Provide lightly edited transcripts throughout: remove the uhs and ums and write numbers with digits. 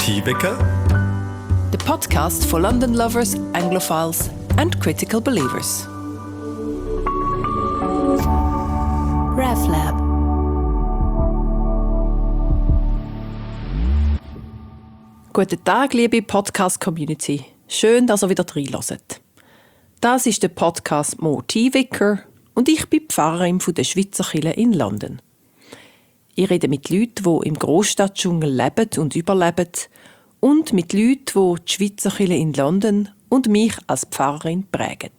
Motivwecker, The podcast for London lovers, Anglophiles and critical believers. RevLab. Guten Tag, liebe Podcast-Community. Schön, dass ihr wieder reinhört. Das ist der Podcast Motivwecker und ich bin Pfarrerin der Schweizer Kirche in London. Ich rede mit Leuten, die im Großstadtdschungel leben und überleben und mit Leuten, die die Schweizer Kirche in London und mich als Pfarrerin prägen.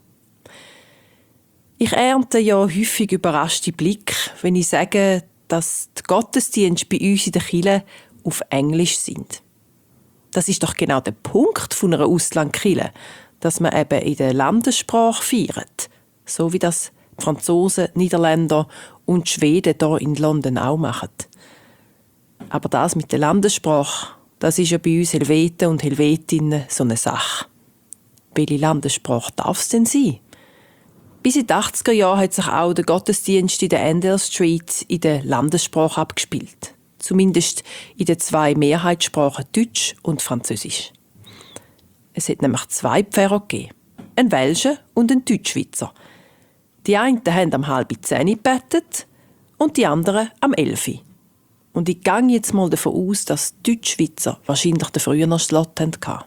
Ich ernte ja häufig überraschte Blicke, wenn ich sage, dass die Gottesdienste bei uns in der Kirche auf Englisch sind. Das ist doch genau der Punkt von einer Auslandkirche, dass man eben in der Landessprache feiert, so wie das die Franzosen, Niederländer und die Schweden hier in London auch machen. Aber das mit der Landessprache, das ist ja bei uns Helveten und Helvetinnen so eine Sache. Welche Landessprache darf es denn sein? Bis in den 80er Jahren hat sich auch der Gottesdienst in der Endell Street in der Landessprache abgespielt. Zumindest in den zwei Mehrheitssprachen Deutsch und Französisch. Es hat nämlich zwei Pfarrer gegeben. Einen Welschen und einen Deutschschweizer. Die einen haben um 9:30 gebetet und die anderen um 11. Und ich gehe jetzt mal davon aus, dass die Deutschschweizer wahrscheinlich den früheren Slot hatten.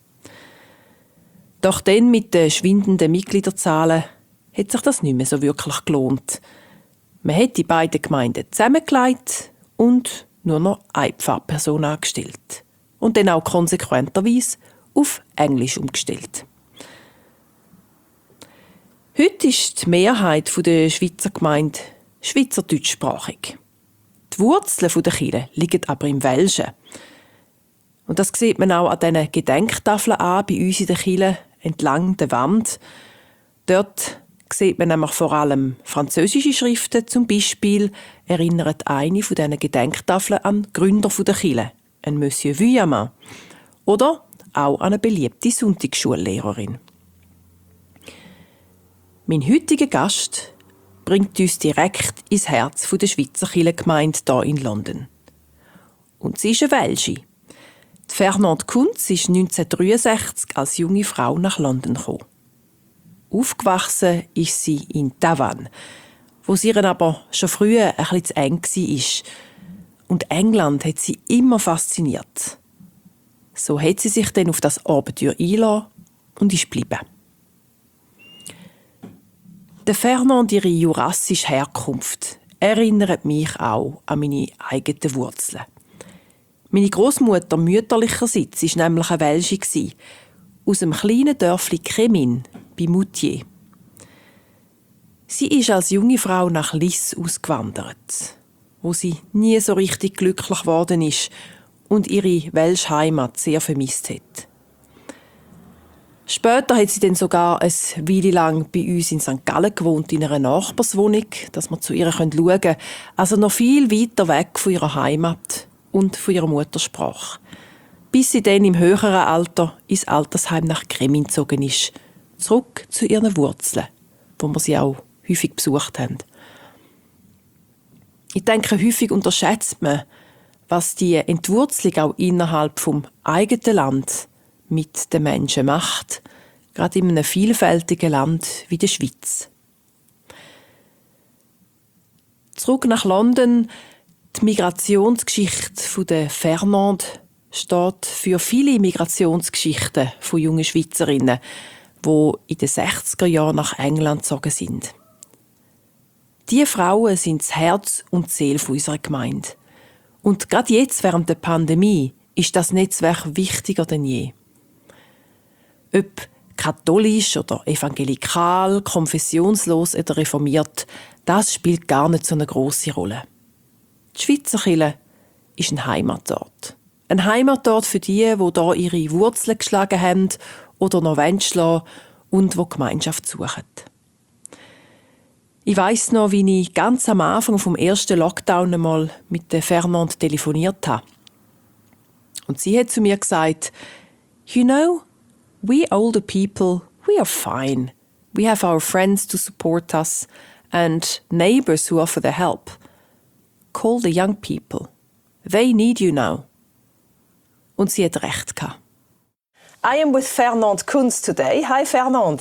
Doch dann mit den schwindenden Mitgliederzahlen hat sich das nicht mehr so wirklich gelohnt. Man hat die beiden Gemeinden zusammengelegt und nur noch eine Pfarrperson angestellt. Und dann auch konsequenterweise auf Englisch umgestellt. Heute ist die Mehrheit der Schweizer Gemeinde schweizerdeutschsprachig. Die Wurzeln der Kirche liegen aber im Welschen. Und das sieht man auch an diesen Gedenktafeln an, bei uns in der Kirche, entlang der Wand. Dort sieht man nämlich vor allem französische Schriften. Zum Beispiel erinnert eine von diesen Gedenktafeln an den Gründer der Kirche, an Monsieur Vuillermin. Oder auch an eine beliebte Sonntagsschullehrerin. Mein heutiger Gast bringt uns direkt ins Herz der Schweizer Kirchengemeinde hier in London. Und sie ist eine Welsche. Die Fernande Kunz ist 1963 als junge Frau nach London gekommen. Aufgewachsen ist sie in Tavannes, wo sie ihr aber schon früher ein bisschen zu eng war. Und England hat sie immer fasziniert. So hat sie sich dann auf das Abenteuer eingelassen und ist geblieben. Der Fernand, ihre jurassische Herkunft, erinnert mich auch an meine eigenen Wurzeln. Meine Großmutter mütterlicherseits war nämlich eine Welsche, aus dem kleinen Dörfli Cremin bei Moutier. Sie ist als junge Frau nach Lis ausgewandert, wo sie nie so richtig glücklich geworden ist und ihre welsche Heimat sehr vermisst hat. Später hat sie dann sogar eine Weile lang bei uns in St. Gallen gewohnt, in einer Nachbarswohnung, dass wir zu ihr schauen können. Also noch viel weiter weg von ihrer Heimat und von ihrer Muttersprache. Bis sie dann im höheren Alter ins Altersheim nach Cremin gezogen ist. Zurück zu ihren Wurzeln, wo wir sie auch häufig besucht haben. Ich denke, häufig unterschätzt man, was die Entwurzelung auch innerhalb vom eigenen Land mit den Menschen macht, gerade in einem vielfältigen Land wie der Schweiz. Zurück nach London. Die Migrationsgeschichte der Fernande steht für viele Migrationsgeschichten von jungen Schweizerinnen, die in den 60er Jahren nach England gezogen sind. Diese Frauen sind das Herz und die Seele unserer Gemeinde. Und gerade jetzt, während der Pandemie, ist das Netzwerk wichtiger denn je. Ob katholisch oder evangelikal, konfessionslos oder reformiert, das spielt gar nicht so eine grosse Rolle. Die Schweizer Kirche ist ein Heimatort. Ein Heimatort für die hier ihre Wurzeln geschlagen haben oder noch schlagen und die Gemeinschaft suchen. Ich weiss noch, wie ich ganz am Anfang vom ersten Lockdown einmal mit der Fernande telefoniert habe. Und sie hat zu mir gesagt, «You know, we older people, we are fine. We have our friends to support us and neighbours who offer their help. Call the young people. They need you now.» Und sie hat recht gehabt. I am with Fernande Kunz today. Hi, Fernande.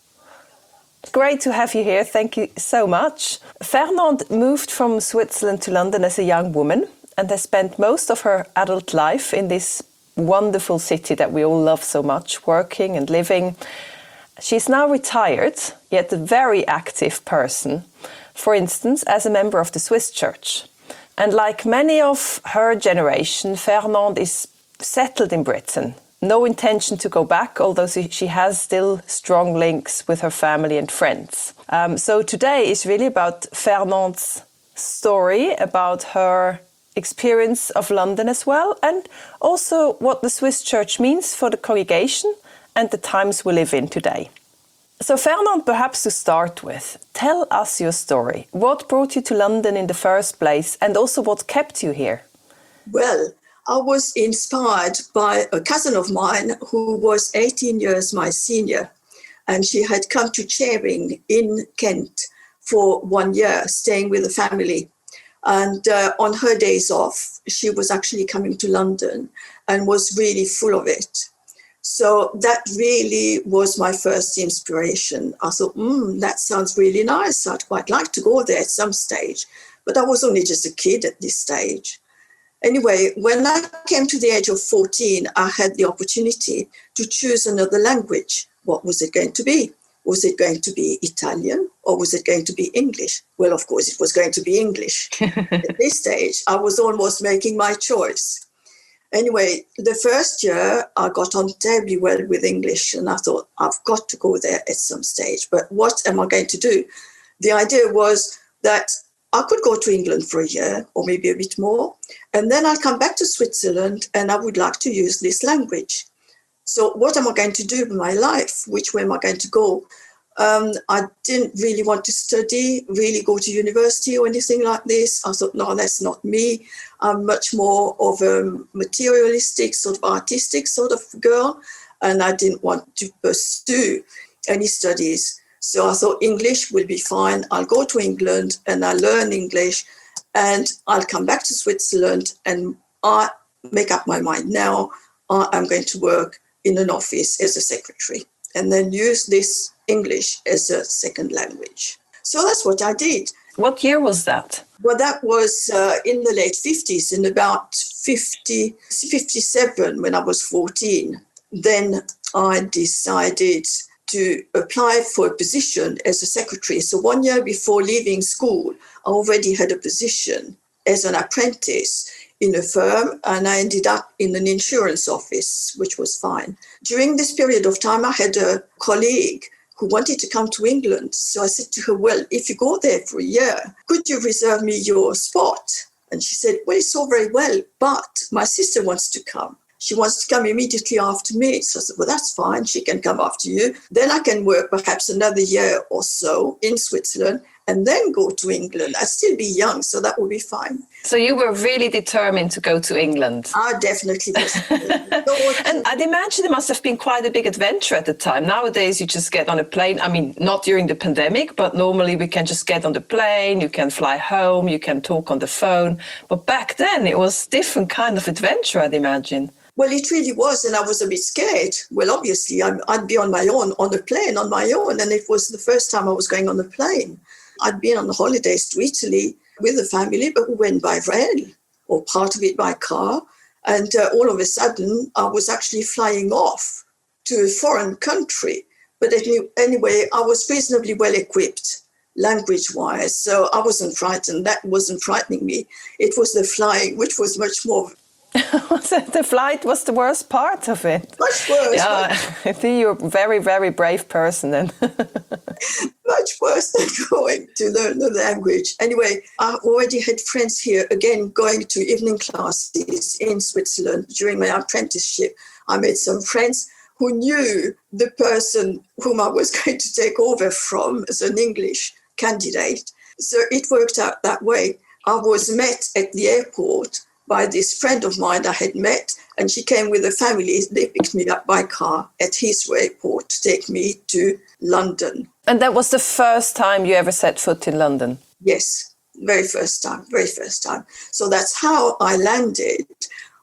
Great to have you here. Thank you so much. Fernande moved from Switzerland to London as a young woman and has spent most of her adult life in this wonderful city that we all love so much, working and living. She's now retired, yet a very active person, for instance, as a member of the Swiss Church. And like many of her generation, Fernande is settled in Britain. No intention to go back, although she has still strong links with her family and friends. So today is really about Fernande's story, about her experience of London as well, and also what the Swiss Church means for the congregation and the times we live in today. So Fernande, perhaps to start with, tell us your story. What brought you to London in the first place, and also what kept you here? Well, I was inspired by a cousin of mine who was 18 years my senior, and she had come to Charing in Kent for 1 year, staying with the family. And on her days off, she was actually coming to London and was really full of it. So that really was my first inspiration. I thought, that sounds really nice. I'd quite like to go there at some stage. But I was only just a kid at this stage. Anyway, when I came to the age of 14, I had the opportunity to choose another language. What was it going to be? Was it going to be Italian or was it going to be English? Well, of course, it was going to be English. At this stage, I was almost making my choice. Anyway, the first year, I got on terribly well with English and I thought, I've got to go there at some stage. But what am I going to do? The idea was that I could go to England for a year or maybe a bit more, and then I'll come back to Switzerland and I would like to use this language. So what am I going to do with my life? Which way am I going to go? I didn't really want to study, really go to university or anything like this. I thought, no, that's not me. I'm much more of a materialistic, sort of artistic sort of girl, and I didn't want to pursue any studies. So I thought English will be fine. I'll go to England and I'll learn English and I'll come back to Switzerland and I make up my mind now. I'm going to work in an office as a secretary and then use this English as a second language. So that's what I did. What year was that? Well, that was in the late 50s, in about 57 when I was 14. Then I decided to apply for a position as a secretary. So 1 year before leaving school, I already had a position as an apprentice in a firm, and I ended up in an insurance office, which was fine. During this period of time, I had a colleague who wanted to come to England. So I said to her, well, if you go there for a year, could you reserve me your spot? And she said, well, it's all very well, but my sister wants to come. She wants to come immediately after me. So I said, well, that's fine. She can come after you. Then I can work perhaps another year or so in Switzerland and then go to England. I'd still be young, so that would be fine. So you were really determined to go to England? I definitely was. And I'd imagine it must have been quite a big adventure at the time. Nowadays, you just get on a plane. I mean, not during the pandemic, but normally we can just get on the plane, you can fly home, you can talk on the phone. But back then, it was a different kind of adventure, I'd imagine. Well, it really was, and I was a bit scared. Well, obviously, I'd be on my own, on a plane, on my own, and it was the first time I was going on a plane. I'd been on the holidays to Italy with the family, but we went by rail, or part of it by car, and all of a sudden, I was actually flying off to a foreign country. But anyway, I was reasonably well equipped, language-wise, so I wasn't frightened. That wasn't frightening me. It was the flying, which was much more... The flight was the worst part of it. Much worse. Yeah, I think you're a very, very brave person then. Much worse than going to learn the language. Anyway, I already had friends here, again, going to evening classes in Switzerland during my apprenticeship. I made some friends who knew the person whom I was going to take over from as an English candidate. So it worked out that way. I was met at the airport by this friend of mine I had met, and she came with a family. They picked me up by car at Heathrow Airport to take me to London. And that was the first time you ever set foot in London? Yes, very first time. So that's how I landed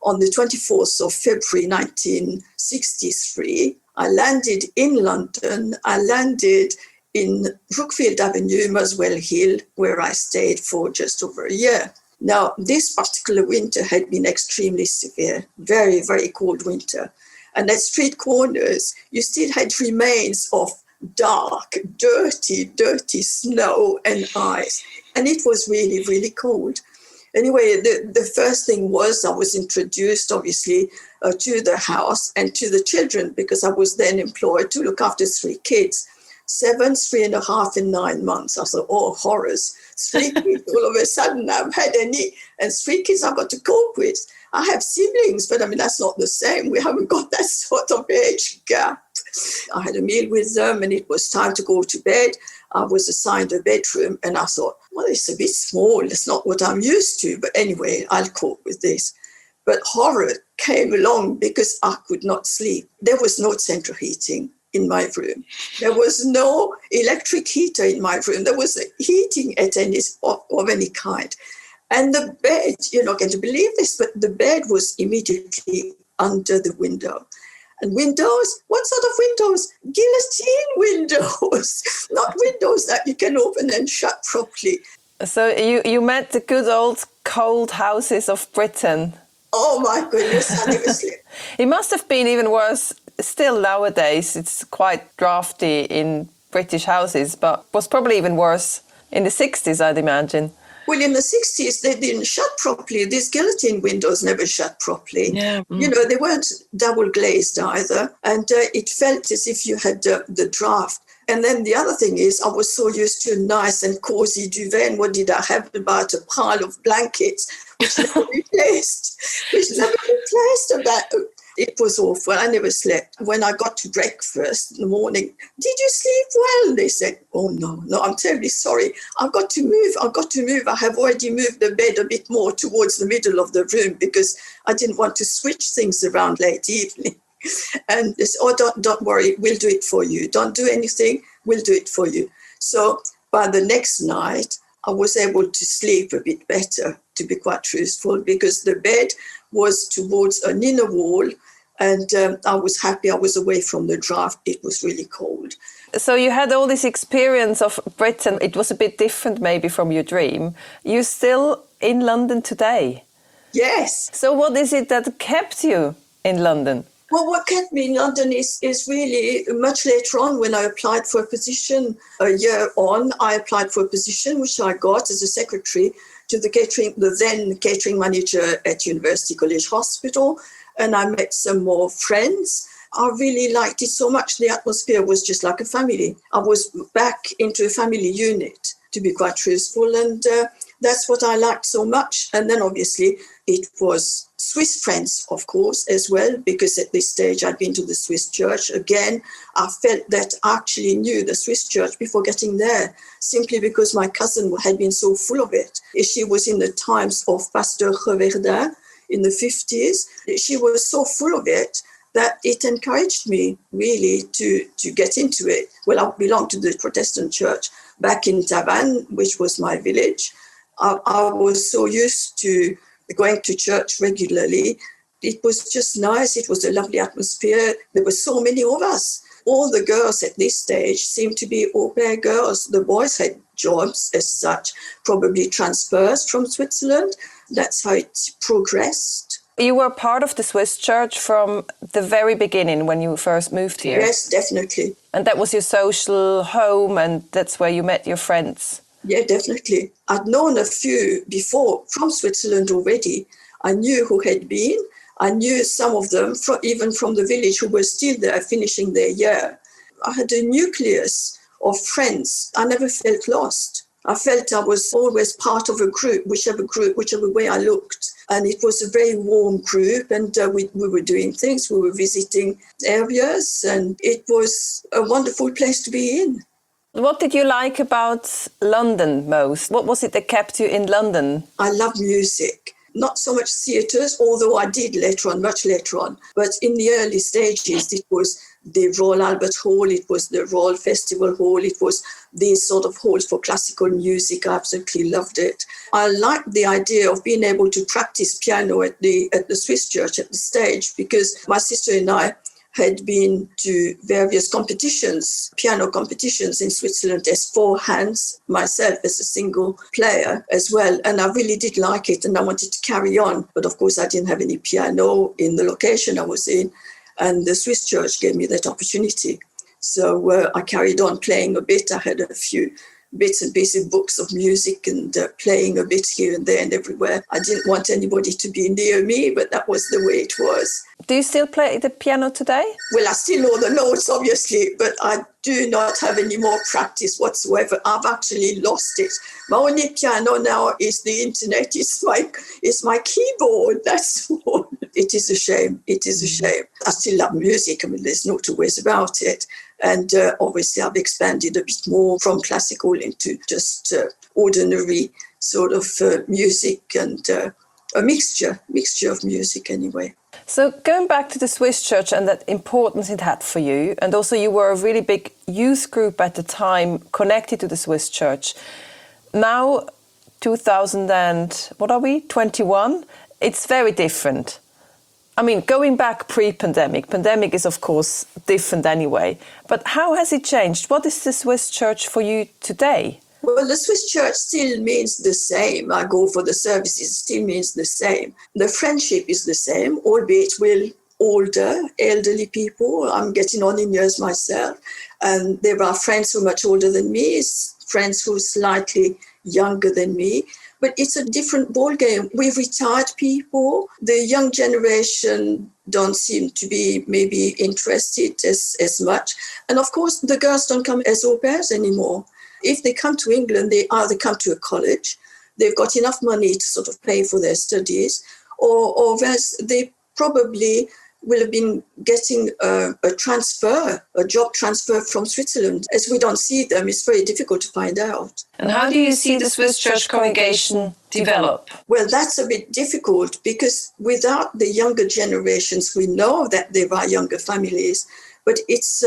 on the 24th of February 1963. I landed in London. I landed in Brookfield Avenue, Muswell Hill, where I stayed for just over a year. Now, this particular winter had been extremely severe, very, very cold winter. And at street corners, you still had remains of dark, dirty snow and ice. And it was really, really cold. Anyway, the first thing was I was introduced, obviously, to the house and to the children, because I was then employed to look after 3 kids, 7, 3.5, and 9 months. I thought, oh, horrors. 3 kids, all of a sudden I've had any, and 3 kids I've got to cope with. I have siblings, but I mean, that's not the same. We haven't got that sort of age gap. I had a meal with them and it was time to go to bed. I was assigned a bedroom and I thought, well, it's a bit small. It's not what I'm used to. But anyway, I'll cope with this. But horror came along because I could not sleep. There was no central heating in my room. There was no electric heater in my room. There was heating of any kind. And the bed, you're not going to believe this, but the bed was immediately under the window. And windows, what sort of windows? Guillotine windows, not windows that you can open and shut properly. So you met the good old cold houses of Britain. Oh my goodness, I never slept. It must have been even worse still nowadays. It's quite drafty in British houses, but was probably even worse in the 60s, I'd imagine. Well, in the 60s, they didn't shut properly. These guillotine windows never shut properly. Yeah. You know, they weren't double glazed either. And it felt as if you had the draft. And then the other thing is, I was so used to a nice and cozy duvet. And what did I have? About a pile of blankets, which never replaced. It was awful. I never slept. When I got to breakfast in the morning, did you sleep well? They said, oh, no, I'm terribly sorry. I've got to move. I have already moved the bed a bit more towards the middle of the room because I didn't want to switch things around late evening. And they said, oh, don't worry, we'll do it for you. Don't do anything, we'll do it for you. So by the next night, I was able to sleep a bit better, to be quite truthful, because the bed was towards an inner wall and I was happy I was away from the draft. It was really cold. So you had all this experience of Britain. It was a bit different maybe from your dream. You're still in London today? Yes. So what is it that kept you in London? Well, what kept me in London is really much later on when I applied for a position. A year on, I applied for a position which I got as a secretary to the then catering manager at University College Hospital, and I met some more friends. I really liked it so much. The atmosphere was just like a family. I was back into a family unit, to be quite truthful, and that's what I liked so much. And then obviously it was Swiss friends, of course, as well, because at this stage I'd been to the Swiss church. Again, I felt that I actually knew the Swiss church before getting there, simply because my cousin had been so full of it. She was in the times of Pasteur Reverdin in the 50s. She was so full of it that it encouraged me really to get into it. Well, I belonged to the Protestant church back in Tavannes, which was my village. I was so used to going to church regularly. It was just nice. It was a lovely atmosphere. There were so many of us. All the girls at this stage seemed to be au pair girls. The boys had jobs as such, probably transfers from Switzerland. That's how it progressed. You were part of the Swiss church from the very beginning when you first moved here? Yes, definitely. And that was your social home and that's where you met your friends? Yeah, definitely. I'd known a few before from Switzerland already. I knew who had been. I knew some of them, even from the village, who were still there finishing their year. I had a nucleus of friends. I never felt lost. I felt I was always part of a group, whichever way I looked. And it was a very warm group, and we were doing things. We were visiting areas, and it was a wonderful place to be in. What did you like about London most? What was it that kept you in London? I love music. not so much theatres, although I did later on, much later on. But in the early stages, it was the Royal Albert Hall, it was the Royal Festival Hall, it was these sort of halls for classical music. I absolutely loved it. I liked the idea of being able to practice piano at the Swiss Church, at the stage, because my sister and I had been to various competitions, piano competitions in Switzerland as four hands, myself as a single player as well. And I really did like it and I wanted to carry on. But of course, I didn't have any piano in the location I was in. And the Swiss Church gave me that opportunity. So I carried on playing a bit. I had a few bits and pieces, books of music and playing a bit here and there and everywhere. I didn't want anybody to be near me, but that was the way it was. Do you still play the piano today? Well, I still know the notes, obviously, but I do not have any more practice whatsoever. I've actually lost it. My only piano now is the internet. It's my keyboard. That's all. It is a shame. It is a shame. I still love music. I mean, there's no two ways about it. And obviously, I've expanded a bit more from classical into just ordinary sort of music and a mixture of music anyway. So going back to the Swiss Church and that importance it had for you, and also you were a really big youth group at the time connected to the Swiss Church. Now, 21, it's very different. I mean, going back pre-pandemic, pandemic is of course different anyway, but how has it changed? What is the Swiss Church for you today? Well, the Swiss Church still means the same. I go for the services, it still means the same. The friendship is the same, albeit with older, elderly people. I'm getting on in years myself. And there are friends who are much older than me, friends who are slightly younger than me. But it's a different ballgame. We've retired people. The young generation don't seem to be maybe interested as much. And of course, the girls don't come as au pairs anymore. If they come to England, they either come to a college, they've got enough money to sort of pay for their studies, or they probably will have been getting a job transfer from Switzerland. As we don't see them, it's very difficult to find out. And how do you see the Swiss Church congregation develop? Well, that's a bit difficult because without the younger generations, we know that there are younger families, but it's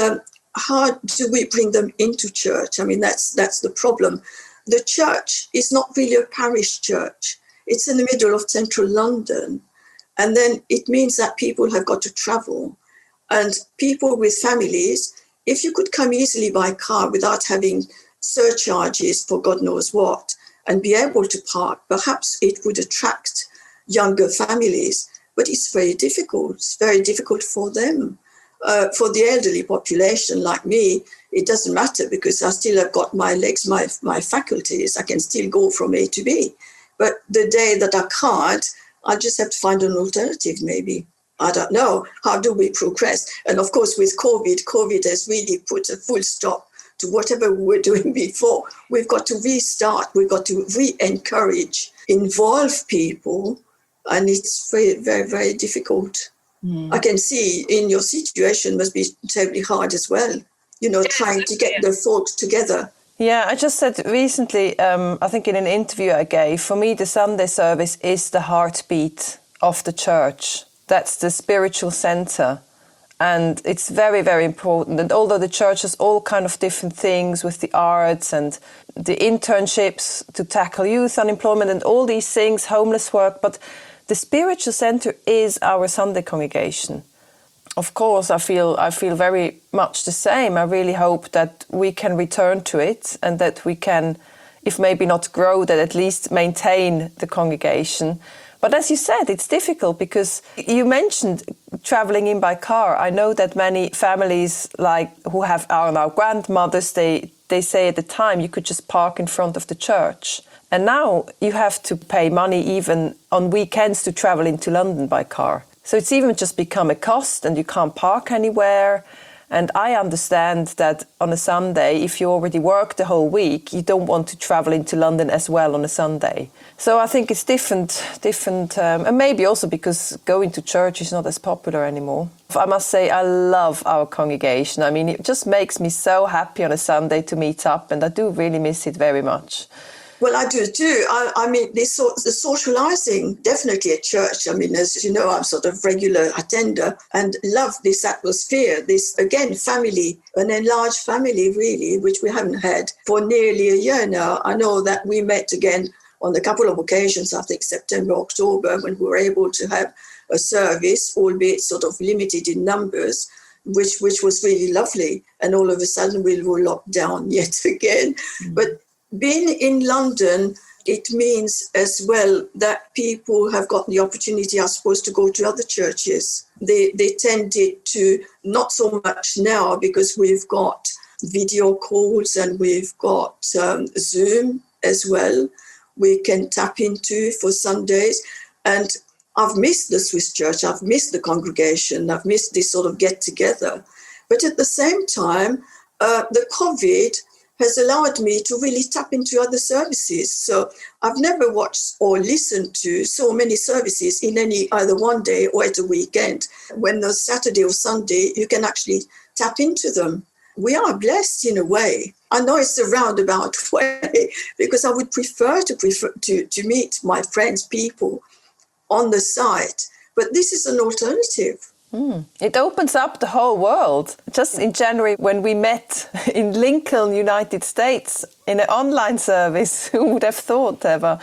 how do we bring them into church? I mean, that's the problem. The church is not really a parish church. It's in the middle of central London. And then it means that people have got to travel. And people with families, if you could come easily by car without having surcharges for God knows what, and be able to park, perhaps it would attract younger families. But it's very difficult. It's very difficult for them. For the elderly population like me, it doesn't matter because I still have got my legs, my faculties. I can still go from A to B. But the day that I can't, I just have to find an alternative maybe. I don't know. How do we progress? And of course, with COVID has really put a full stop to whatever we were doing before. We've got to restart. We've got to re-encourage, involve people. And it's very, very, very difficult. I can see in your situation must be terribly hard as well, trying to get the folks together. Yeah, I just said recently, I think in an interview I gave, for me the Sunday service is the heartbeat of the church. That's the spiritual centre. And it's very, very important. And although the church has all kind of different things with the arts and the internships to tackle youth unemployment and all these things, homeless work, but the spiritual centre is our Sunday congregation. Of course, I feel very much the same. I really hope that we can return to it and that we can, if maybe not grow, that at least maintain the congregation. But as you said, it's difficult because you mentioned travelling in by car. I know that many families who are now grandmothers, they say at the time you could just park in front of the church. And now you have to pay money even on weekends to travel into London by car. So it's even just become a cost and you can't park anywhere. And I understand that on a Sunday, if you already work the whole week, you don't want to travel into London as well on a Sunday. So I think it's different, and maybe also because going to church is not as popular anymore. I must say I love our congregation. I mean, it just makes me so happy on a Sunday to meet up, and I do really miss it very much. Well, I do too. I mean, the socializing, definitely at church. I mean, as you know, I'm sort of regular attender and love this atmosphere, this, again, family, an enlarged family, really, which we haven't had for nearly a year now. I know that we met again on a couple of occasions, I think September, October, when we were able to have a service, albeit sort of limited in numbers, which was really lovely. And all of a sudden we were locked down yet again. But being in London, it means as well that people have got the opportunity, I suppose, to go to other churches. They tended to, not so much now because we've got video calls and we've got Zoom as well, we can tap into for Sundays. And I've missed the Swiss church, I've missed the congregation, I've missed this sort of get together. But at the same time, the COVID has allowed me to really tap into other services. So I've never watched or listened to so many services in any either one day or at a weekend. When there's Saturday or Sunday, you can actually tap into them. We are blessed in a way. I know it's a roundabout way because I would prefer to meet my friends, people on the site. But this is an alternative. It opens up the whole world. Just in January, when we met in Lincoln, United States, in an online service, who would have thought ever?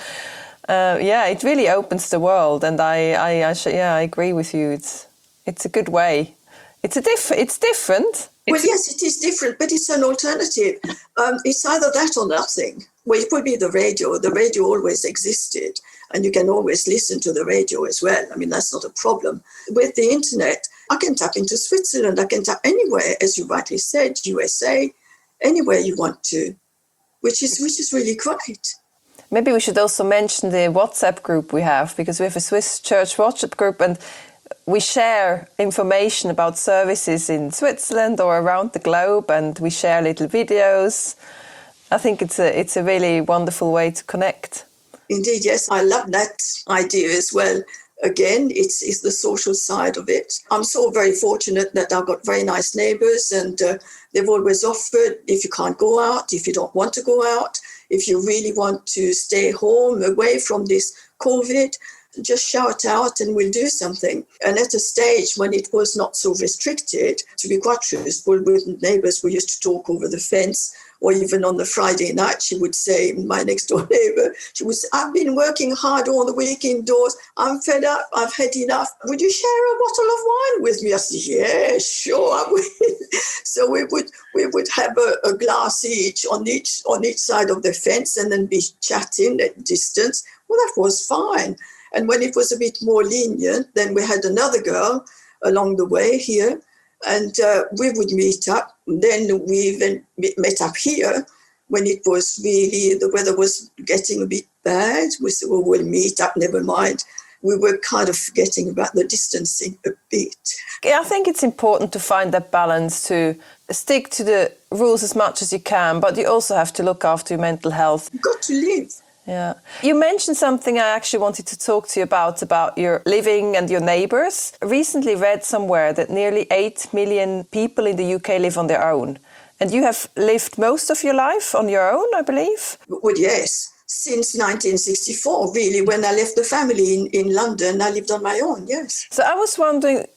It really opens the world, and I agree with you. It's a good way. It's different. Well, yes, it is different, but it's an alternative. It's either that or nothing. Well, it would be the radio. The radio always existed, and you can always listen to the radio as well. I mean, that's not a problem. With the internet, I can tap into Switzerland. I can tap anywhere, as you rightly said, USA, anywhere you want to, which is really great. Maybe we should also mention the WhatsApp group we have, because we have a Swiss Church WhatsApp group, and we share information about services in Switzerland or around the globe, and we share little videos. I think it's a really wonderful way to connect. Indeed, yes, I love that idea as well. Again, it's the social side of it. I'm so very fortunate that I've got very nice neighbours, and they've always offered, if you can't go out, if you don't want to go out, if you really want to stay home away from this COVID, just shout out and we'll do something. And at a stage when it was not so restricted, to be quite truthful, with neighbours, we used to talk over the fence, or even on the Friday night, she would say, my next door neighbour, she would say, I've been working hard all the week indoors, I'm fed up, I've had enough. Would you share a bottle of wine with me? I said, yeah, sure, I will. So we would have a glass each on each side of the fence and then be chatting at distance. Well, that was fine. And when it was a bit more lenient, then we had another girl along the way here, and we would meet up. Then we even met up here when it was really, the weather was getting a bit bad. We said, well, we'll meet up, never mind. We were kind of forgetting about the distancing a bit. I think it's important to find that balance, to stick to the rules as much as you can, but you also have to look after your mental health. You've got to live. Yeah. You mentioned something I actually wanted to talk to you about your living and your neighbours. I recently read somewhere that nearly 8 million people in the UK live on their own. And you have lived most of your life on your own, I believe? Well, yes. Since 1964, really, when I left the family in London, I lived on my own, yes. So I was wondering,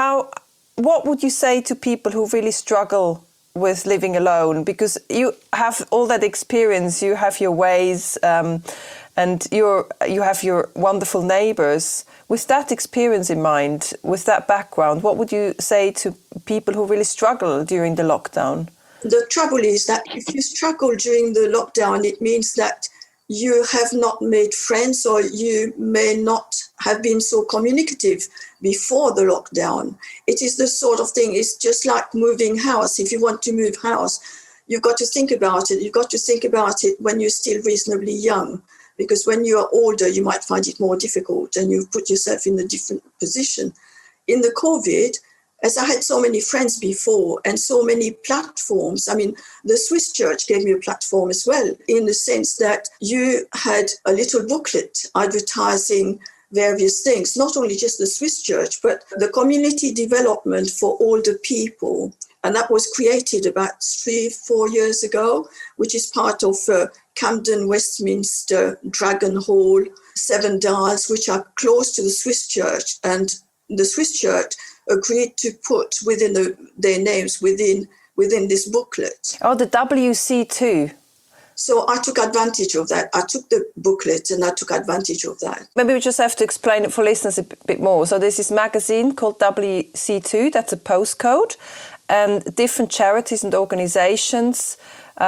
what would you say to people who really struggle with living alone, because you have all that experience, you have your ways, and you have your wonderful neighbours. With that experience in mind, with that background, what would you say to people who really struggle during the lockdown? The trouble is that if you struggle during the lockdown, it means that you have not made friends, or you may not have been so communicative before the lockdown. It is the sort of thing, it's just like moving house. If you want to move house, you've got to think about it. You've got to think about it when you're still reasonably young, because when you are older, you might find it more difficult and you've put yourself in a different position. In the COVID, as I had so many friends before and so many platforms, I mean, the Swiss Church gave me a platform as well, in the sense that you had a little booklet advertising various things, not only just the Swiss Church, but the community development for older people. And that was created about 3-4 years ago, which is part of Camden, Westminster, Dragon Hall, Seven Dials, which are close to the Swiss Church. And the Swiss Church agreed to put within their names within this booklet. Oh, the WC2. So I took advantage of that. I took the booklet and I took advantage of that. Maybe we just have to explain it for listeners a bit more. So there's this magazine called WC2, that's a postcode, and different charities and organisations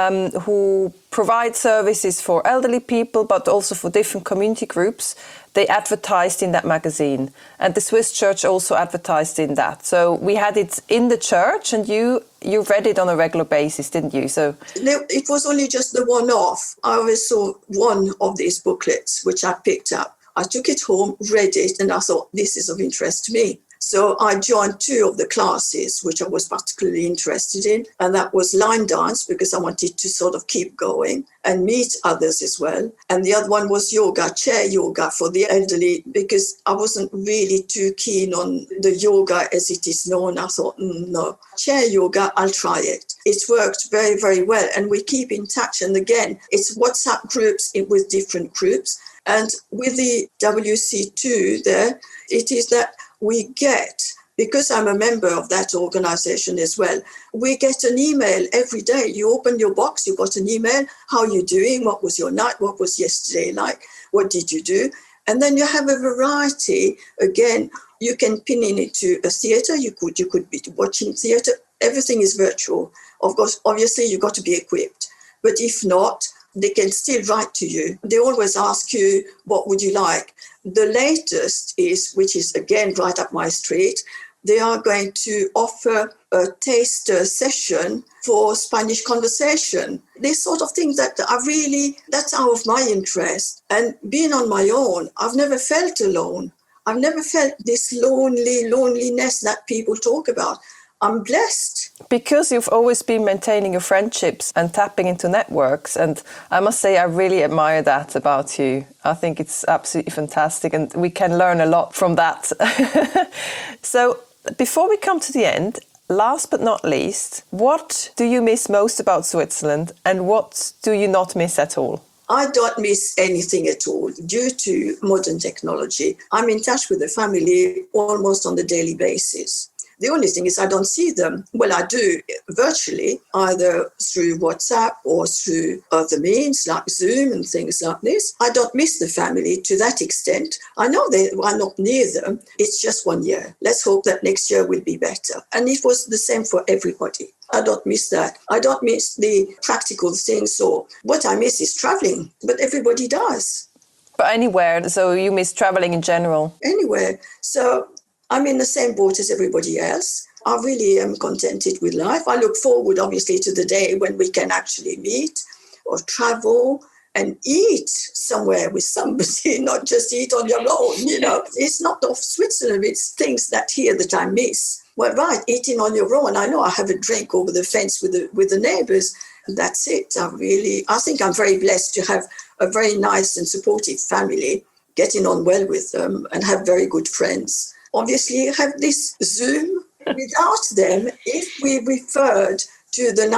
who provide services for elderly people, but also for different community groups, they advertised in that magazine. And the Swiss Church also advertised in that. So we had it in the church, and you read it on a regular basis, didn't you? So it was only just the one-off. I always saw one of these booklets, which I picked up. I took it home, read it, and I thought, this is of interest to me. So I joined two of the classes, which I was particularly interested in, and that was line dance, because I wanted to sort of keep going and meet others as well. And the other one was yoga, chair yoga for the elderly, because I wasn't really too keen on the yoga as it is known. I thought, no, chair yoga, I'll try it. It's worked very, very well, and we keep in touch. And again, it's WhatsApp groups with different groups. And with the WC2 there, it is that we get, because I'm a member of that organization as well, we get an email every day. You open your box, you got an email, how you doing, what was your night, what was yesterday like, what did you do? And then you have a variety. Again, you can pin in it to a theatre, you could be watching theatre, everything is virtual. Of course, obviously you've got to be equipped, but if not, they can still write to you. They always ask you, what would you like? The latest is, which is again right up my street, they are going to offer a taster session for Spanish conversation. These sort of things that are really, that's out of my interest. And being on my own, I've never felt alone. I've never felt this loneliness that people talk about. I'm blessed. Because you've always been maintaining your friendships and tapping into networks, and I must say I really admire that about you. I think it's absolutely fantastic, and we can learn a lot from that. So before we come to the end, last but not least, what do you miss most about Switzerland, and what do you not miss at all? I don't miss anything at all due to modern technology. I'm in touch with the family almost on a daily basis. The only thing is I don't see them. Well, I do virtually, either through WhatsApp or through other means like Zoom and things like this. I don't miss the family to that extent. I know they are not near them. It's just 1 year. Let's hope that next year will be better. And it was the same for everybody. I don't miss that. I don't miss the practical things. So what I miss is traveling, but everybody does. But anywhere, so you miss traveling in general? Anywhere. So I'm in the same boat as everybody else. I really am contented with life. I look forward, obviously, to the day when we can actually meet or travel and eat somewhere with somebody, not just eat on your own, It's not of Switzerland, it's things that here that I miss. Well, right, eating on your own. I know I have a drink over the fence with the neighbours. And that's it. I think I'm very blessed to have a very nice and supportive family, getting on well with them and have very good friends. Obviously, have this Zoom. Without them, if we referred to the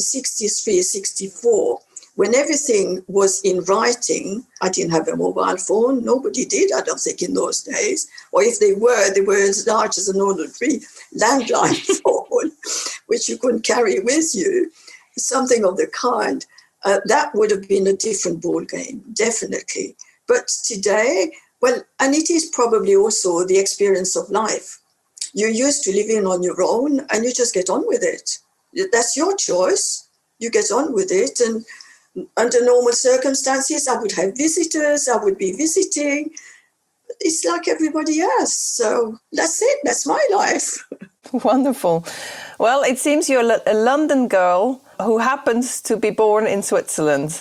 1963-64, when everything was in writing, I didn't have a mobile phone. Nobody did, I don't think, in those days. Or if they were as large as an ordinary landline phone, which you couldn't carry with you, something of the kind. That would have been a different ball game, definitely. But today, well, and it is probably also the experience of life. You're used to living on your own and you just get on with it. That's your choice. You get on with it. And under normal circumstances, I would have visitors. I would be visiting. It's like everybody else. So that's it. That's my life. Wonderful. Well, it seems you're a London girl who happens to be born in Switzerland.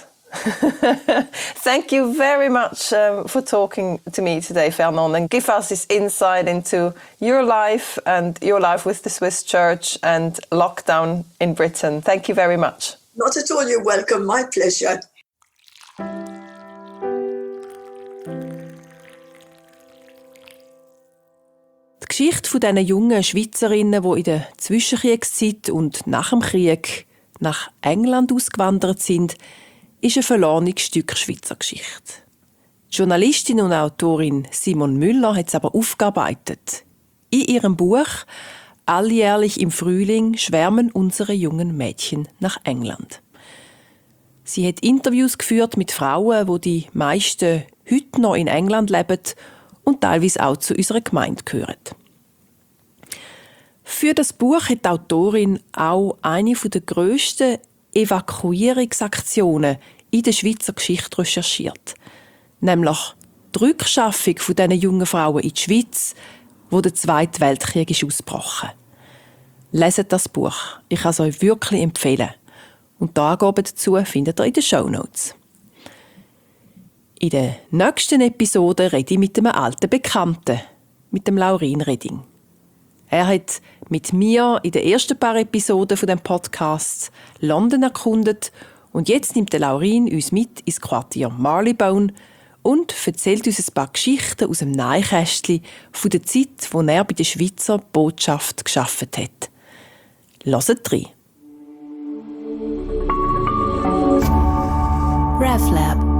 Thank you very much for talking to me today, Fernand, and give us this insight into your life and your life with the Swiss Church and lockdown in Britain. Thank you very much. Not at all. You're welcome. My pleasure. Die Geschichte von diesen jungen Schweizerinnen, die in der Zwischenkriegszeit und nach dem Krieg nach England ausgewandert sind, ist ein verlorenes Stück Schweizer Geschichte. Die Journalistin und Autorin Simon Müller hat es aber aufgearbeitet. In ihrem Buch «Alljährlich im Frühling schwärmen unsere jungen Mädchen nach England». Sie hat Interviews geführt mit Frauen, wo die meisten heute noch in England leben und teilweise auch zu unserer Gemeinde gehören. Für das Buch hat die Autorin auch eine der grössten Evakuierungsaktionen in der Schweizer Geschichte recherchiert. Nämlich die Rückschaffung dieser jungen Frauen in die Schweiz, wo der Zweite Weltkrieg ist ausgebrochen. Leset das Buch. Ich kann es euch wirklich empfehlen. Und die Angaben dazu findet ihr in den Shownotes. In der nächsten Episode rede ich mit einem alten Bekannten, mit dem Laurin Redding. Er hat mit mir in den ersten paar Episoden von dem Podcast London erkundet und jetzt nimmt der Laurin uns mit ins Quartier Marylebone und erzählt uns ein paar Geschichten aus dem Nähkästchen von der Zeit, wo er bei der Schweizer Botschaft gearbeitet hat. Hört rein. RefLab